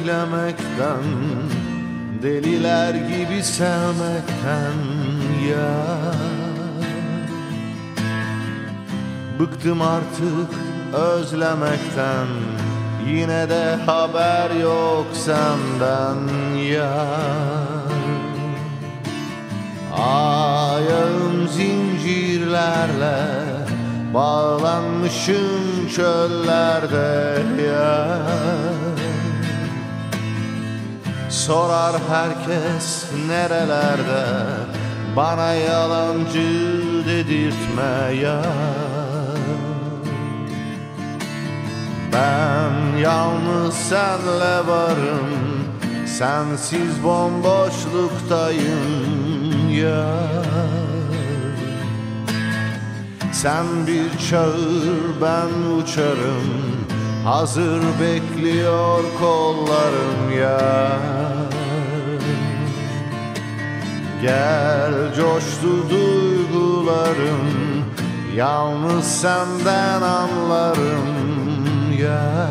beklemekten, deliler gibi sevmekten ya. Bıktım artık özlemekten, yine de haber yok senden ya. Ayağım zincirlerle bağlanmışım çöllerde ya. Sorar herkes nerelerde, bana yalancı dedirtme ya. Ben yalnız senle varım, sensiz bomboşluktayım ya. Sen bir çağır ben uçarım, hazır bekliyor kollarım ya. Gel coştu duygularım, yalnız senden anlarım ya.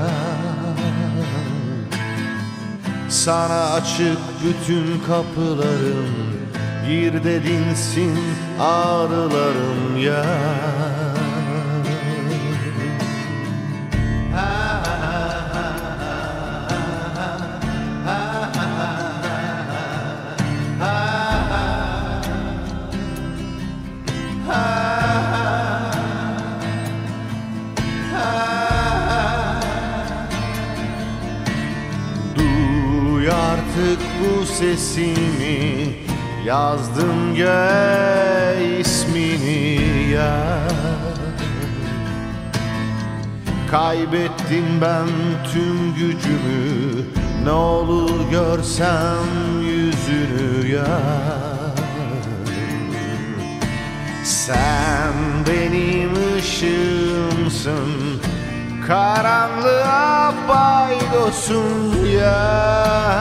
Sana açık bütün kapılarım, gir de dinsin ağrılarım ya. Duy artık bu sesimi, yazdım göğe ismini ya. Kaybettim ben tüm gücümü, ne olur görsem yüzünü ya. Sen benim ışığımsın, karanlığa paydosum ya.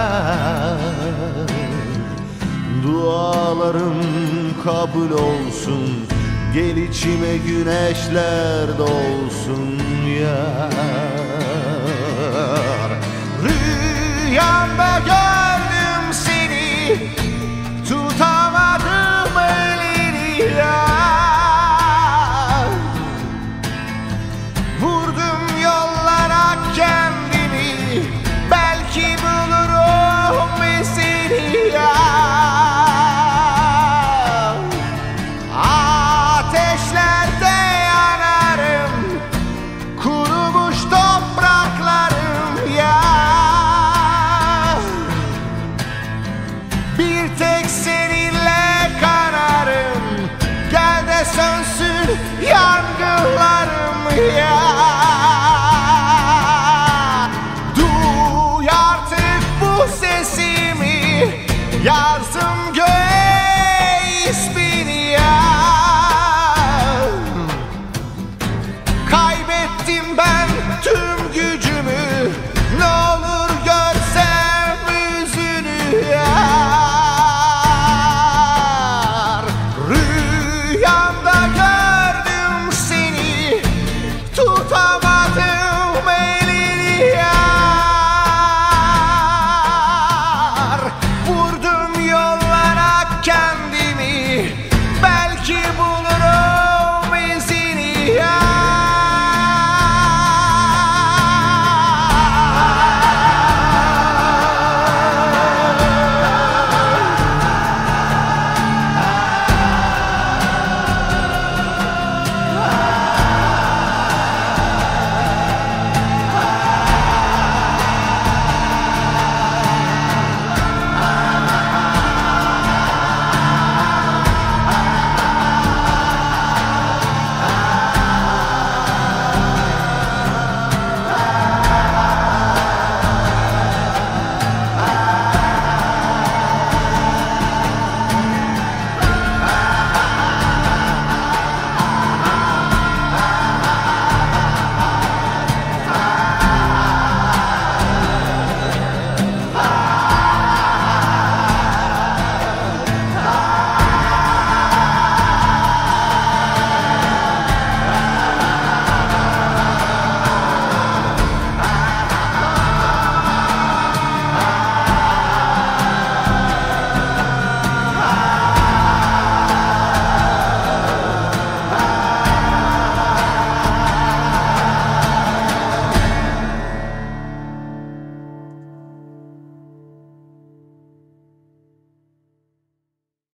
Dualarım kabul olsun, gel içime güneşler dolsun ya. Rüyamda gördüm seni, tutamadım elini ya. Vurdum yollara kendimi, belki bulurum seni ya. Ateşlerde yanarım, kurumuş topraklarım ya. Bir tek seninle kanarım, gel de sönsün yandım.